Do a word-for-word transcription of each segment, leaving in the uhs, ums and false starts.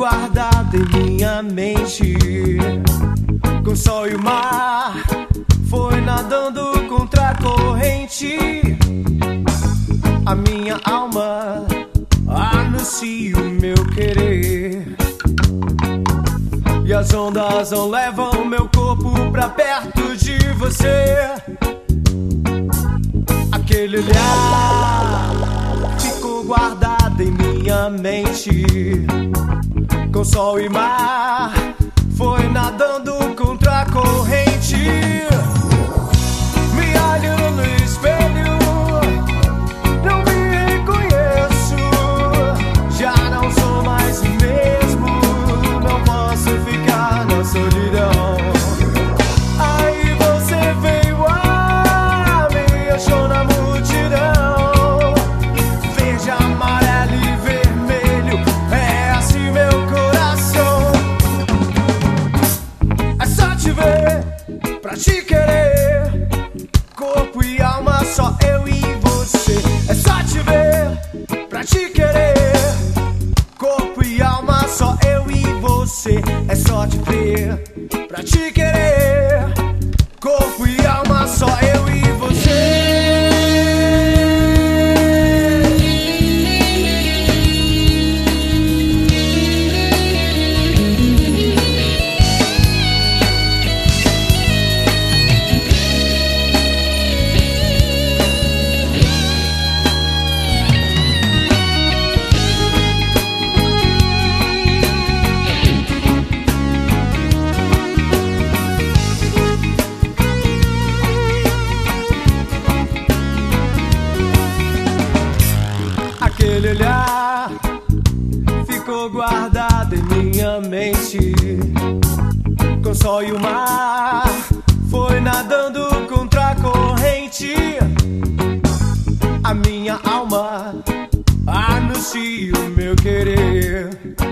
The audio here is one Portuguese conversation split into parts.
guardado em minha mente. Com o sol e o mar, foi nadando contra a corrente. A minha alma anuncia o meu querer, e as ondas não levam meu corpo pra perto de você. Aquele olhar ficou guardado em minha mente. Com sol e mar, foi nadando contra a corrente. Me olho no espelho, não me reconheço. Já não sou mais o mesmo, não posso ficar na solidão. Aí você veio a me achou na multidão. Verde, amarelo e vermelho, é assim meu coração. É só te ver pra te querer, corpo e alma, só eu e você. É só te ver pra te querer, corpo e alma, só eu e você. É só te ver pra te querer, corpo e alma, só eu e você. Aquele olhar ficou guardado em minha mente. Com o sol e o mar, foi nadando contra a corrente. A minha alma anuncia o meu querer,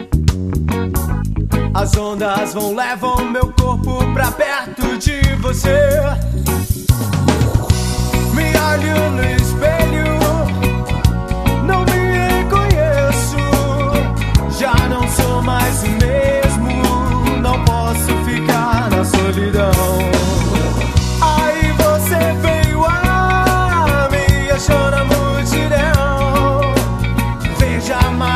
as ondas vão, levam meu corpo pra perto de você. Me olho no espelho, não me reconheço. Já não sou mais o mesmo, não posso ficar na solidão. Aí você veio a me achou na multidão. Veja mais